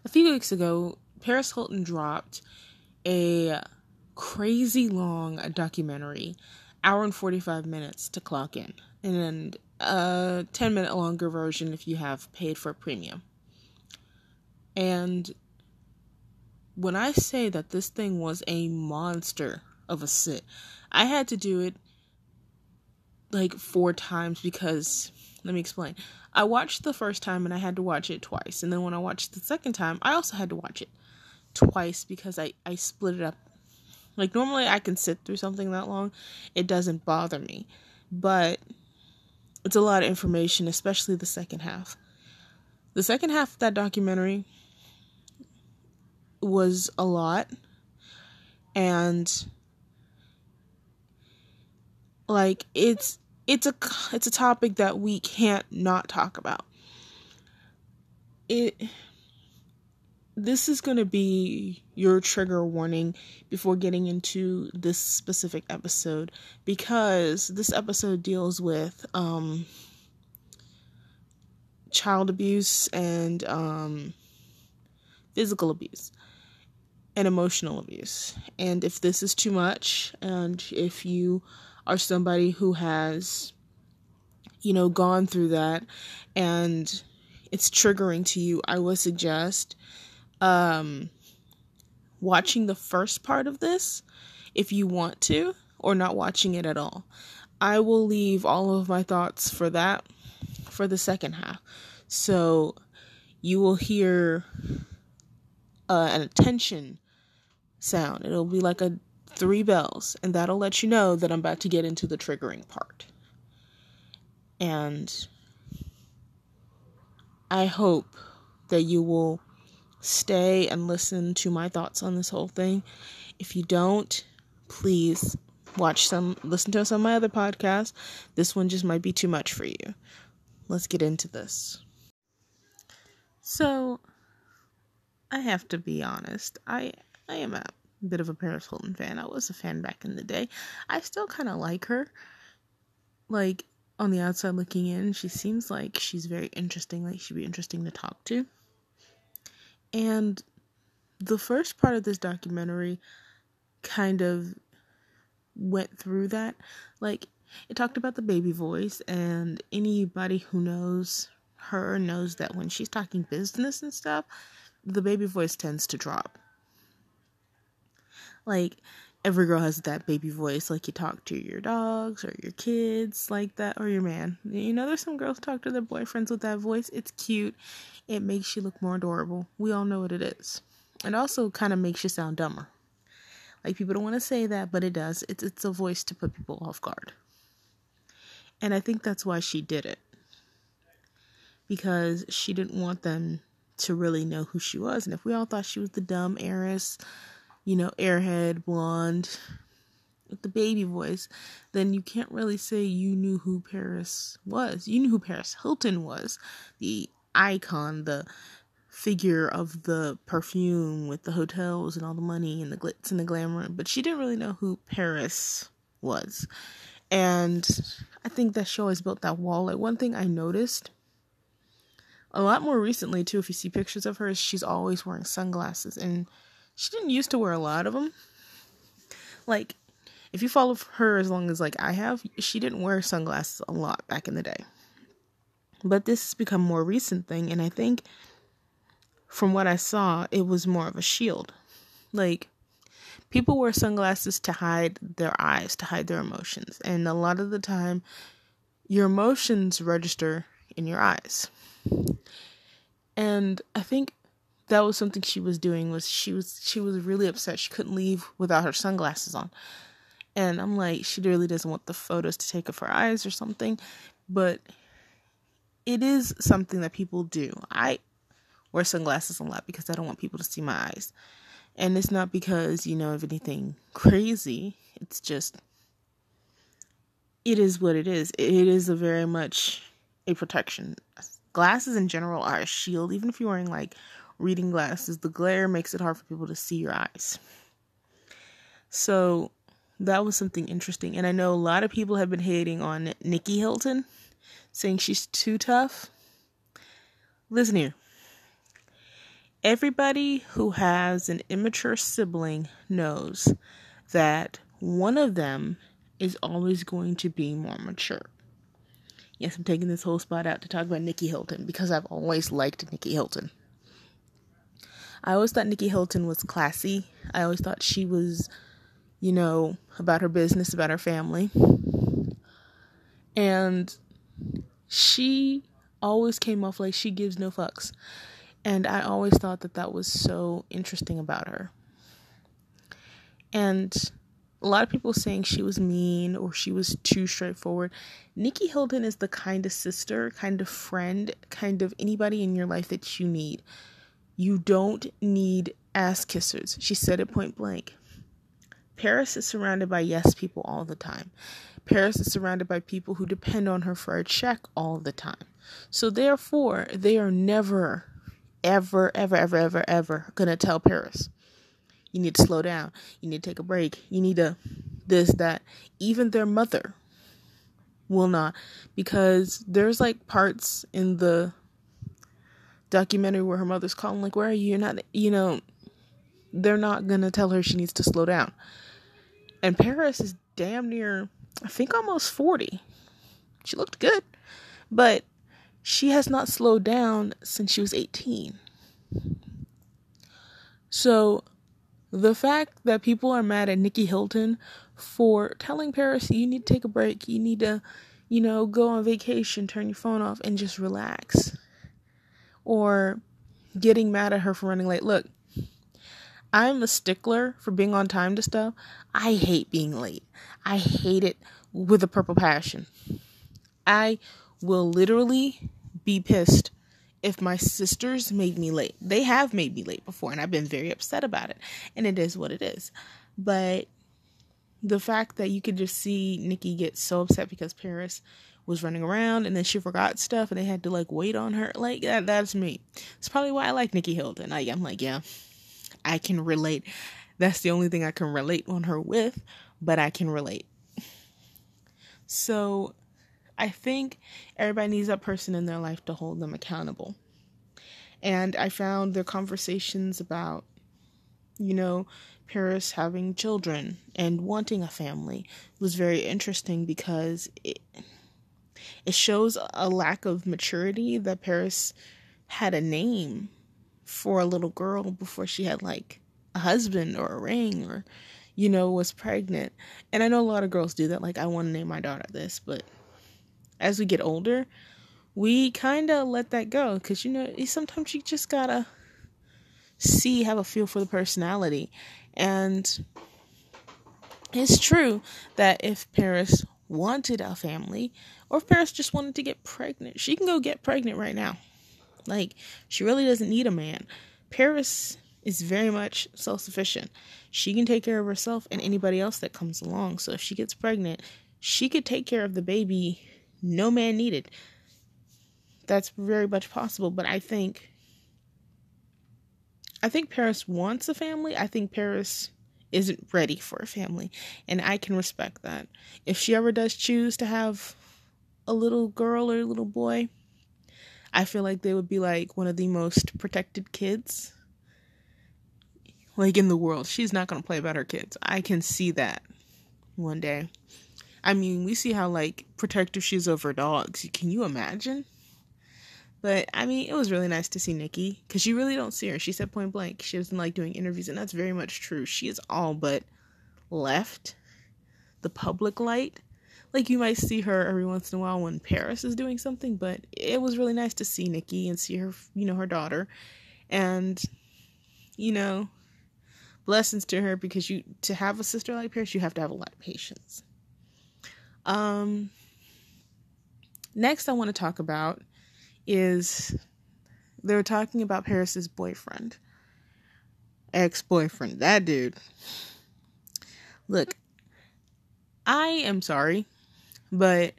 A few weeks ago, Paris Hilton dropped a crazy long documentary, hour and 45 minutes to clock in, and a 10-minute longer version if you have paid for premium. And when I say that this thing was a monster of a sit, I had to do it like 4 times because, let me explain. I watched the first time and I had to watch it twice. And then when I watched the second time, I also had to watch it twice because I split it up. Like, normally I can sit through something that long. It doesn't bother me. But it's a lot of information, especially the second half. The second half of that documentary was a lot. And like, it's a topic that we can't not talk about. This is going to be your trigger warning before getting into this specific episode, because this episode deals with child abuse and physical abuse and emotional abuse. And if this is too much, and if you are somebody who has, gone through that and it's triggering to you, I would suggest watching the first part of this if you want to, or not watching it at all. I will leave all of my thoughts for that for the second half. So you will hear an attention sound. It'll be like 3 bells, and that'll let you know that I'm about to get into the triggering part. And I hope that you will stay and listen to my thoughts on this whole thing. If you don't, please listen to some of my other podcasts. This one just might be too much for you. Let's get into this. So, I have to be honest. I am a bit of a Paris Hilton fan. I was a fan back in the day. I still kind of like her. Like, on the outside looking in, she seems like she's very interesting. Like, she'd be interesting to talk to. And the first part of this documentary kind of went through that. Like, it talked about the baby voice, and anybody who knows her knows that when she's talking business and stuff, the baby voice tends to drop. Like, every girl has that baby voice, like you talk to your dogs or your kids like that, or your man. There's some girls talk to their boyfriends with that voice. It's cute. It makes you look more adorable. We all know what it is. It also kind of makes you sound dumber. Like, people don't want to say that, but it does. It's a voice to put people off guard. And I think that's why she did it. Because she didn't want them to really know who she was. And if we all thought she was the dumb heiress, airhead, blonde, with the baby voice, then you can't really say you knew who Paris was. You knew who Paris Hilton was. The icon, the figure of the perfume with the hotels and all the money and the glitz and the glamour. But she didn't really know who Paris was. And I think that she always built that wall. Like, one thing I noticed a lot more recently, too, if you see pictures of her, is she's always wearing sunglasses. And she didn't used to wear a lot of them. Like, if you follow her as long as, like, I have, she didn't wear sunglasses a lot back in the day. But this has become a more recent thing, and I think, from what I saw, it was more of a shield. Like, people wear sunglasses to hide their eyes, to hide their emotions. And a lot of the time, your emotions register in your eyes. And I think that was something she was doing, was she was really upset she couldn't leave without her sunglasses on. And I'm like, she really doesn't want the photos to take of her eyes or something, but it is something that people do. I wear sunglasses a lot because I don't want people to see my eyes. And it's not because, of anything crazy. It's just, it is what it is. It is very much a protection. Glasses in general are a shield. Even if you're wearing, like, reading glasses, the glare makes it hard for people to see your eyes. So that was something interesting. And I know a lot of people have been hating on Nikki Hilton, saying she's too tough. Listen here. Everybody who has an immature sibling knows that one of them is always going to be more mature. Yes, I'm taking this whole spot out to talk about Nikki Hilton because I've always liked Nikki Hilton. I always thought Nikki Hilton was classy. I always thought she was, about her business, about her family. And she always came off like she gives no fucks. And I always thought that was so interesting about her. And a lot of people saying she was mean or she was too straightforward. Nikki Hilton is the kind of sister, kind of friend, kind of anybody in your life that you need. You don't need ass kissers. She said it point blank. Paris is surrounded by yes people all the time. Paris is surrounded by people who depend on her for a check all the time. So therefore, they are never, ever, ever, ever, ever, ever gonna tell Paris, you need to slow down. You need to take a break. You need to this, that. Even their mother will not. Because there's like parts in the documentary where her mother's calling, like, where are you? You're not, they're not gonna tell her she needs to slow down. And Paris is damn near, I think, almost 40. She looked good, but she has not slowed down since she was 18. So the fact that people are mad at Nikki Hilton for telling Paris, you need to take a break, you need to, go on vacation, turn your phone off and just relax. Or getting mad at her for running late. Look, I'm a stickler for being on time to stuff. I hate being late. I hate it with a purple passion. I will literally be pissed if my sisters made me late. They have made me late before, and I've been very upset about it. And it is what it is. But the fact that you could just see Nikki get so upset because Paris was running around and then she forgot stuff and they had to like wait on her, like that's me. It's probably why I like Nikki Hilton. I'm like, yeah, I can relate. That's the only thing I can relate on her with, but I can relate. So I think everybody needs that person in their life to hold them accountable. And I found their conversations about, Paris having children and wanting a family was very interesting because it shows a lack of maturity that Paris had a name for a little girl before she had like a husband or a ring or, was pregnant. And I know a lot of girls do that. Like, I want to name my daughter this, but as we get older, we kind of let that go. Cause sometimes you just gotta have a feel for the personality. And it's true that if Paris wanted a family, or if Paris just wanted to get pregnant, she can go get pregnant right now. Like, she really doesn't need a man. Paris is very much self-sufficient. She can take care of herself and anybody else that comes along. So if she gets pregnant, she could take care of the baby, no man needed. That's very much possible. But I think Paris wants a family. I think Paris isn't ready for a family, and I can respect that. If she ever does choose to have a little girl or a little boy, I feel like they would be like one of the most protected kids like in the world. She's not going to play about her kids. I can see that one day. I mean, we see how like protective she is over dogs. Can you imagine? But I mean, it was really nice to see Nikki because you really don't see her. She said point blank she doesn't like doing interviews, and that's very much true. She is all but left the public light. Like, you might see her every once in a while when Paris is doing something, but it was really nice to see Nikki and see her, her daughter. And, blessings to her, because to have a sister like Paris, you have to have a lot of patience. Next I want to talk about is they were talking about Paris's boyfriend. Ex-boyfriend. That dude. Look, I am sorry, but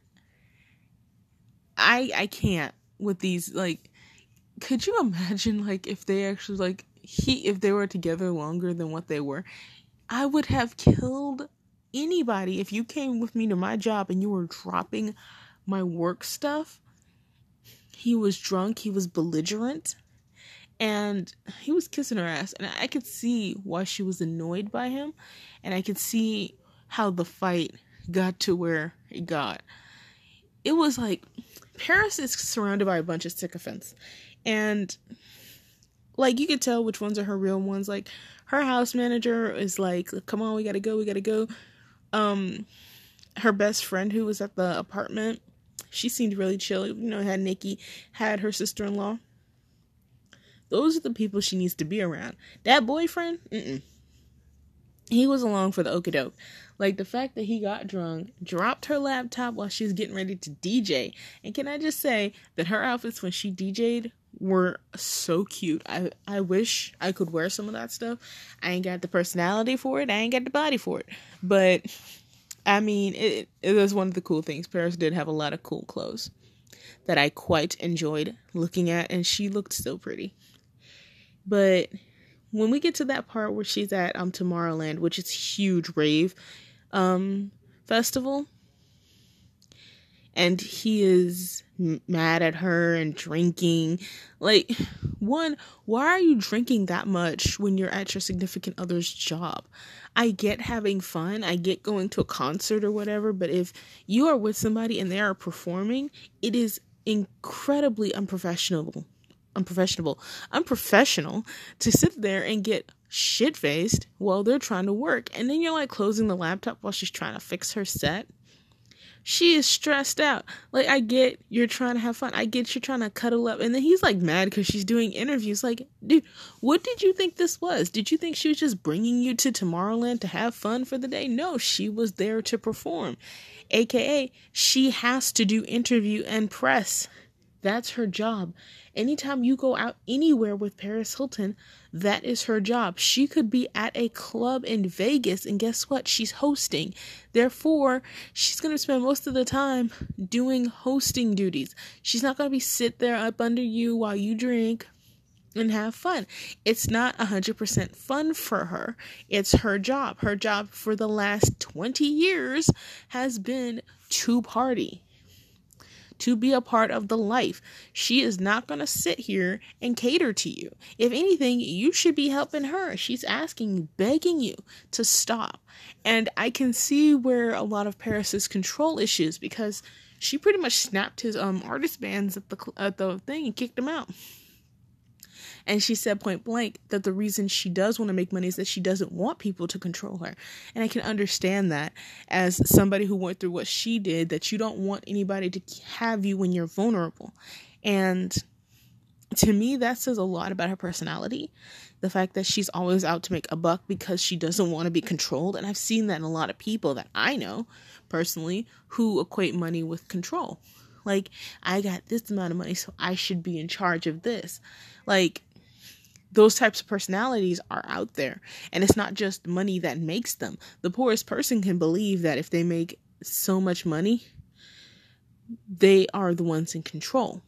I can't with these, like, could you imagine, like, if they actually, like, if they were together longer than what they were? I would have killed anybody if you came with me to my job and you were dropping my work stuff. He was drunk, he was belligerent, And he was kissing her ass, and I could see why she was annoyed by him, and I could see how the fight got to where it got. It was like, Paris is surrounded by a bunch of sycophants, and like, you could tell which ones are her real ones. Like, her house manager is like, come on, we gotta go. Her best friend who was at the apartment, she seemed really chill. Had Nikki, had her sister-in-law. Those are the people she needs to be around. That boyfriend, he was along for the okie-doke. Like, the fact that he got drunk, dropped her laptop while she was getting ready to DJ. And can I just say that her outfits when she DJ'd were so cute. I wish I could wear some of that stuff. I ain't got the personality for it. I ain't got the body for it. But, I mean, it was one of the cool things. Paris did have a lot of cool clothes that I quite enjoyed looking at. And she looked so pretty. But when we get to that part where she's at Tomorrowland, which is a huge rave festival, and he is mad at her and drinking. Like, one, why are you drinking that much when you're at your significant other's job? I get having fun, I get going to a concert or whatever, but if you are with somebody and they are performing, it is incredibly unprofessional to sit there and get shit-faced while they're trying to work. And then you're like closing the laptop while she's trying to fix her set. She is stressed out. Like, I get you're trying to have fun. I get you're trying to cuddle up. And then he's like mad because she's doing interviews. Like, dude, what did you think this was? Did you think she was just bringing you to Tomorrowland to have fun for the day? No, she was there to perform. AKA, she has to do interview and press. That's her job. Anytime you go out anywhere with Paris Hilton, that is her job. She could be at a club in Vegas, and guess what? She's hosting. Therefore, she's going to spend most of the time doing hosting duties. She's not going to be sit there up under you while you drink and have fun. It's not 100% fun for her. It's her job. Her job for the last 20 years has been to party, to be a part of the life. She is not going to sit here and cater to you. If anything, you should be helping her. She's asking, begging you to stop. And I can see where a lot of Paris's control issues, because she pretty much snapped his artist bands at the thing and kicked him out. And she said point blank that the reason she does want to make money is that she doesn't want people to control her. And I can understand that as somebody who went through what she did, that you don't want anybody to have you when you're vulnerable. And to me, that says a lot about her personality. The fact that she's always out to make a buck because she doesn't want to be controlled. And I've seen that in a lot of people that I know personally who equate money with control. Like, I got this amount of money, so I should be in charge of this. Like, those types of personalities are out there. And it's not just money that makes them. The poorest person can believe that if they make so much money, they are the ones in control.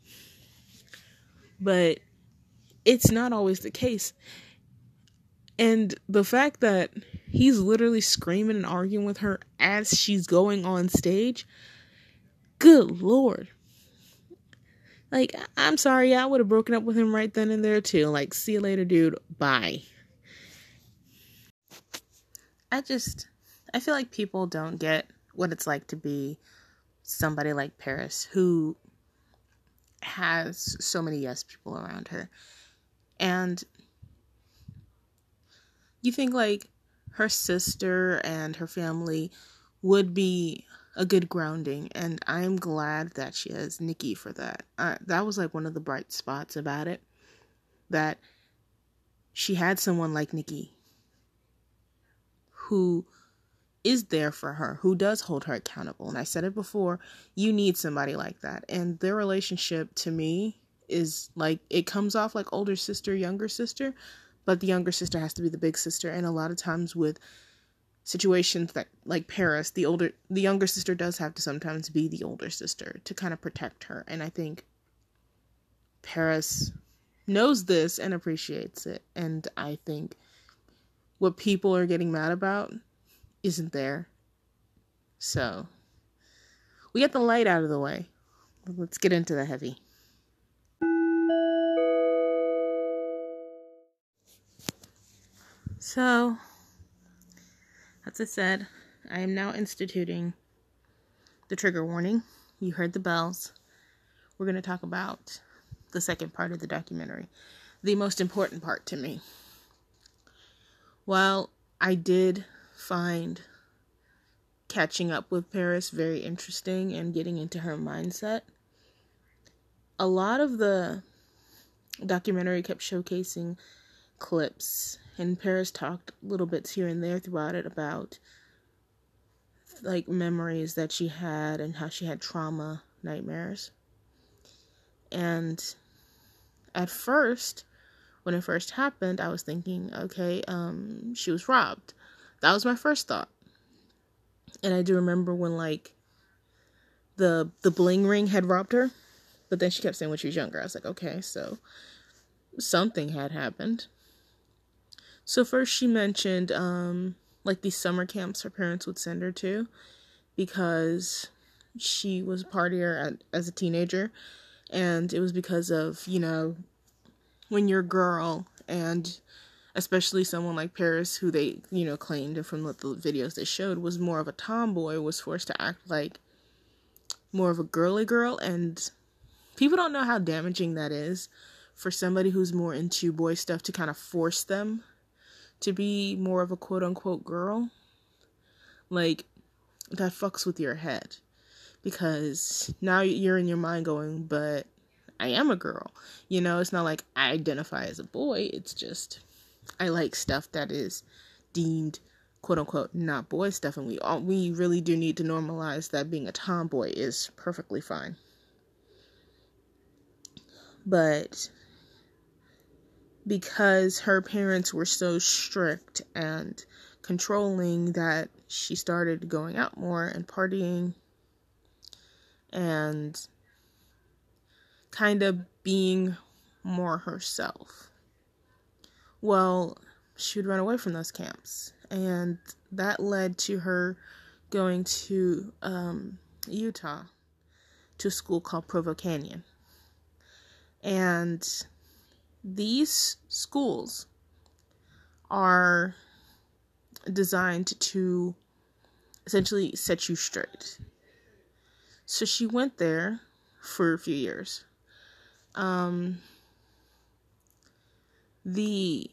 But it's not always the case. And the fact that he's literally screaming and arguing with her as she's going on stage, good Lord. Like, I'm sorry, I would have broken up with him right then and there too. Like, see you later, dude. Bye. I feel like people don't get what it's like to be somebody like Paris, who has so many yes people around her. And you think like her sister and her family would be a good grounding, and I'm glad that she has Nikki for that. That was like one of the bright spots about it, that she had someone like Nikki who is there for her, who does hold her accountable. And I said it before, you need somebody like that. And their relationship to me is like, it comes off like older sister, younger sister, but the younger sister has to be the big sister. And a lot of times with situations that, like Paris, the younger sister does have to sometimes be the older sister to kind of protect her. And I think Paris knows this and appreciates it. And I think what people are getting mad about isn't there. So we got the light out of the way. Let's get into the heavy. So, as I said, I am now instituting the trigger warning. You heard the bells. We're going to talk about the second part of the documentary, the most important part to me. While I did find catching up with Paris very interesting and getting into her mindset, a lot of the documentary kept showcasing clips, and Paris talked little bits here and there throughout it about like memories that she had and how she had trauma nightmares. And at first, when it first happened, I was thinking, okay, she was robbed. That was my first thought. And I do remember when like the bling ring had robbed her, but then she kept saying when she was younger. I was like, okay, so something had happened. So first she mentioned like these summer camps her parents would send her to because she was a partier as a teenager, and it was because of, you know, when you're a girl, and especially someone like Paris, who they, you know, claimed from the videos they showed was more of a tomboy, was forced to act like more of a girly girl. And people don't know how damaging that is for somebody who's more into boy stuff to kind of force them to be more of a quote-unquote girl. Like, that fucks with your head, because now you're in your mind going, but I am a girl. You know, it's not like I identify as a boy. It's just I like stuff that is deemed quote-unquote not boy stuff, and we really do need to normalize that being a tomboy is perfectly fine. But because her parents were so strict and controlling, that she started going out more and partying and kind of being more herself. Well, she would run away from those camps, and that led to her going to Utah to a school called Provo Canyon. And these schools are designed to essentially set you straight. So she went there for a few years. The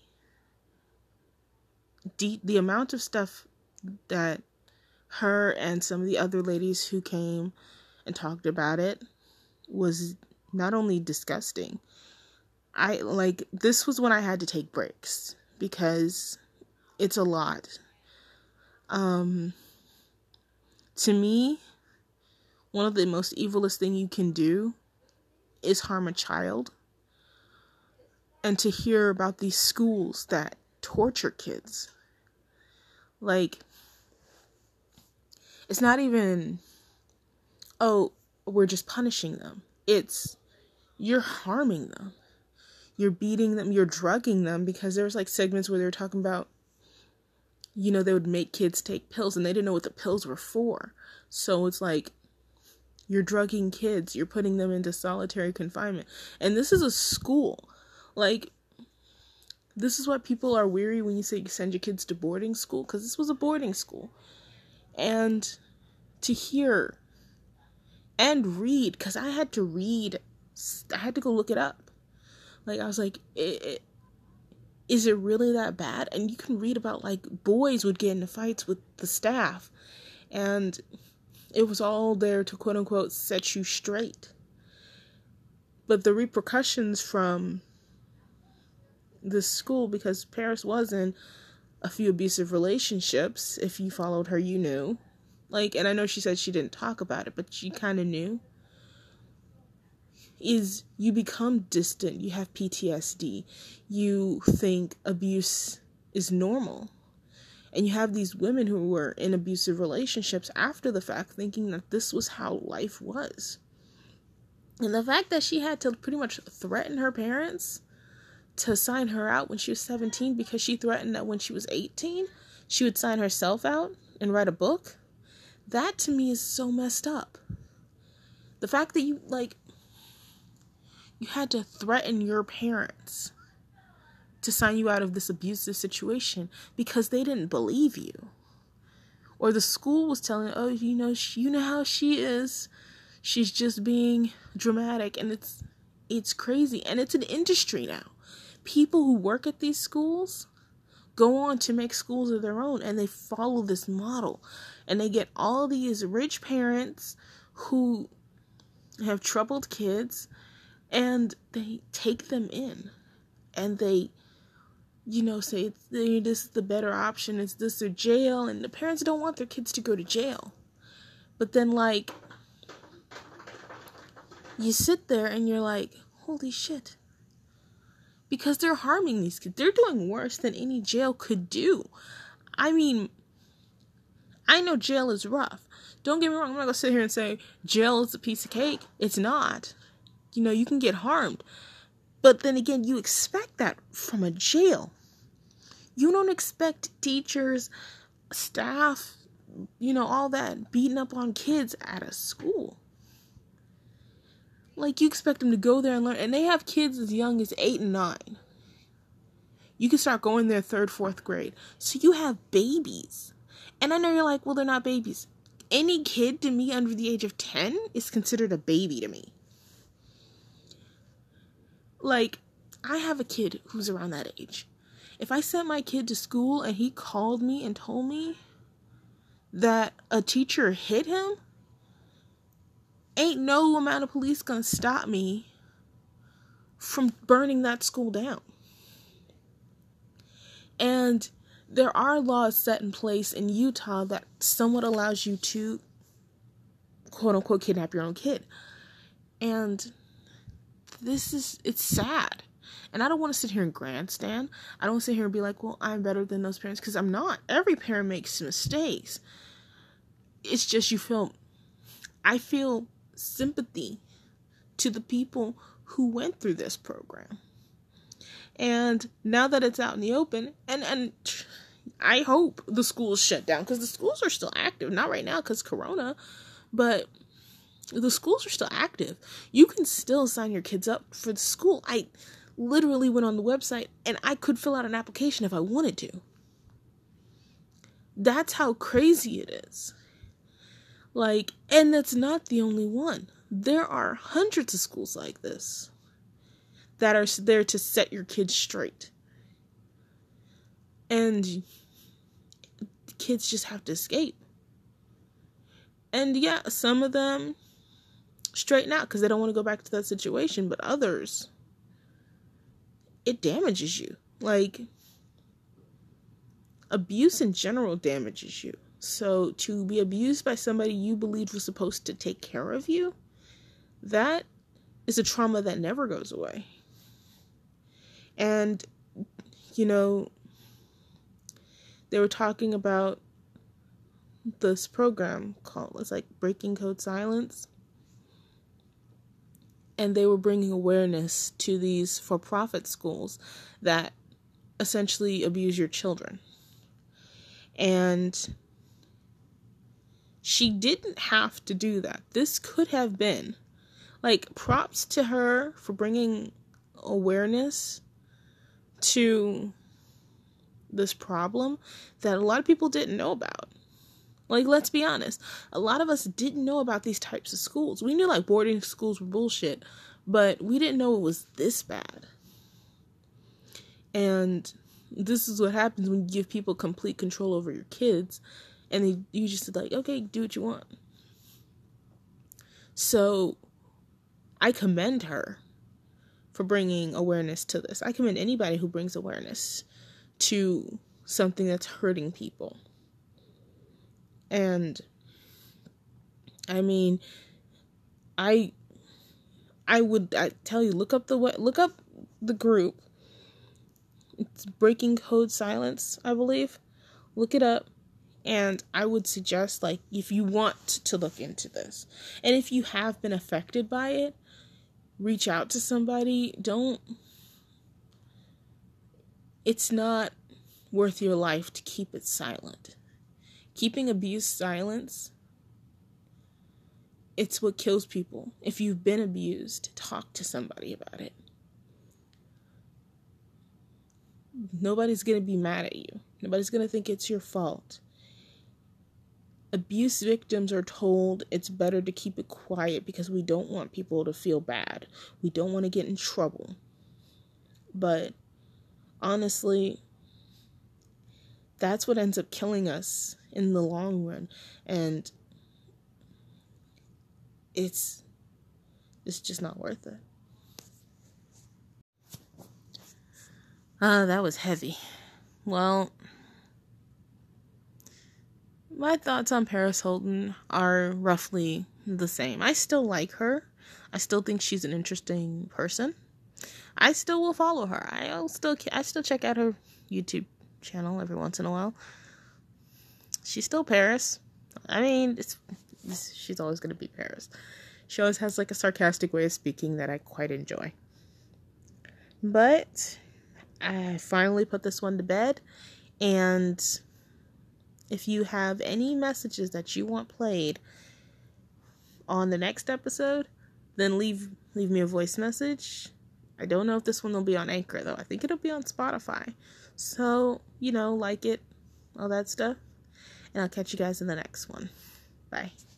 amount of stuff that her and some of the other ladies who came and talked about it was not only disgusting. This was when I had to take breaks because it's a lot. To me, one of the most evilest thing you can do is harm a child. And to hear about these schools that torture kids, like, it's not even, oh, we're just punishing them. It's, you're harming them. You're beating them, you're drugging them, because there was like segments where they were talking about, you know, they would make kids take pills and they didn't know what the pills were for. So it's like, you're drugging kids, you're putting them into solitary confinement. And this is a school. Like, this is why people are weary when you say you send your kids to boarding school, because this was a boarding school. And to hear and read, because I had to read, I had to go look it up. Like, I was like, is it really that bad? And you can read about, like, boys would get into fights with the staff, and it was all there to quote-unquote set you straight. But the repercussions from this school, because Paris was in a few abusive relationships, if you followed her, you knew. Like, and I know she said she didn't talk about it, but she kind of knew. Is you become distant, you have PTSD, you think abuse is normal. And you have these women who were in abusive relationships after the fact thinking that this was how life was. And the fact that she had to pretty much threaten her parents to sign her out when she was 17 because she threatened that when she was 18, she would sign herself out and write a book, that to me is so messed up. The fact that you had to threaten your parents to sign you out of this abusive situation because they didn't believe you. Or the school was telling, oh, you know how she is. She's just being dramatic. And it's crazy. And it's an industry now. People who work at these schools go on to make schools of their own, and they follow this model. And they get all these rich parents who have troubled kids, and they take them in. And they, say this is the better option. It's this or jail. And the parents don't want their kids to go to jail. But then, you sit there and you're like, holy shit. Because they're harming these kids. They're doing worse than any jail could do. I mean, I know jail is rough. Don't get me wrong. I'm not going to sit here and say jail is a piece of cake. It's not. You can get harmed. But then again, you expect that from a jail. You don't expect teachers, staff, all that beating up on kids at a school. You expect them to go there and learn. And they have kids as young as 8 and 9. You can start going there 3rd, 4th grade. So you have babies. And I know you're like, well, they're not babies. Any kid to me under the age of 10 is considered a baby to me. I have a kid who's around that age. If I sent my kid to school and he called me and told me that a teacher hit him, ain't no amount of police gonna stop me from burning that school down. And there are laws set in place in Utah that somewhat allows you to, quote unquote, kidnap your own kid. And it's sad. And I don't want to sit here and grandstand. I don't want to sit here and be like, well, I'm better than those parents, because I'm not. Every parent makes mistakes. It's just I feel sympathy to the people who went through this program. And now that it's out in the open, and I hope the schools shut down, because the schools are still active. Not right now because Corona, but the schools are still active. You can still sign your kids up for the school. I literally went on the website and I could fill out an application if I wanted to. That's how crazy it is. And that's not the only one. There are hundreds of schools like this that are there to set your kids straight. And kids just have to escape. And yeah, some of them straighten out because they don't want to go back to that situation, but others, it damages you. Abuse in general damages you. So to be abused by somebody you believed was supposed to take care of you, that is a trauma that never goes away. And, they were talking about this program it's Breaking Code Silence. And they were bringing awareness to these for-profit schools that essentially abuse your children. And she didn't have to do that. This could have been, props to her for bringing awareness to this problem that a lot of people didn't know about. Let's be honest. A lot of us didn't know about these types of schools. We knew boarding schools were bullshit, but we didn't know it was this bad. And this is what happens when you give people complete control over your kids, and you just okay, do what you want. So I commend her for bringing awareness to this. I commend anybody who brings awareness to something that's hurting people. And I mean, I tell you, look up the group. It's Breaking Code Silence, I believe. Look it up. And I would suggest, if you want to look into this, and if you have been affected by it, reach out to somebody. It's not worth your life to keep it silent. Keeping abuse silence, it's what kills people. If you've been abused, talk to somebody about it. Nobody's going to be mad at you. Nobody's going to think it's your fault. Abuse victims are told it's better to keep it quiet because we don't want people to feel bad. We don't want to get in trouble. But honestly, that's what ends up killing us in the long run. And it's just not worth it. That was heavy. Well, my thoughts on Paris Hilton are roughly the same. I still like her. I still think she's an interesting person. I still will follow her. I still check out her YouTube channel every once in a while. She's still Paris. I mean, she's always going to be Paris. She always has like a sarcastic way of speaking that I quite enjoy. But I finally put this one to bed, and if you have any messages that you want played on the next episode, then leave me a voice message. I don't know if this one will be on Anchor, though. I think it'll be on Spotify. So, like it, all that stuff. And I'll catch you guys in the next one. Bye.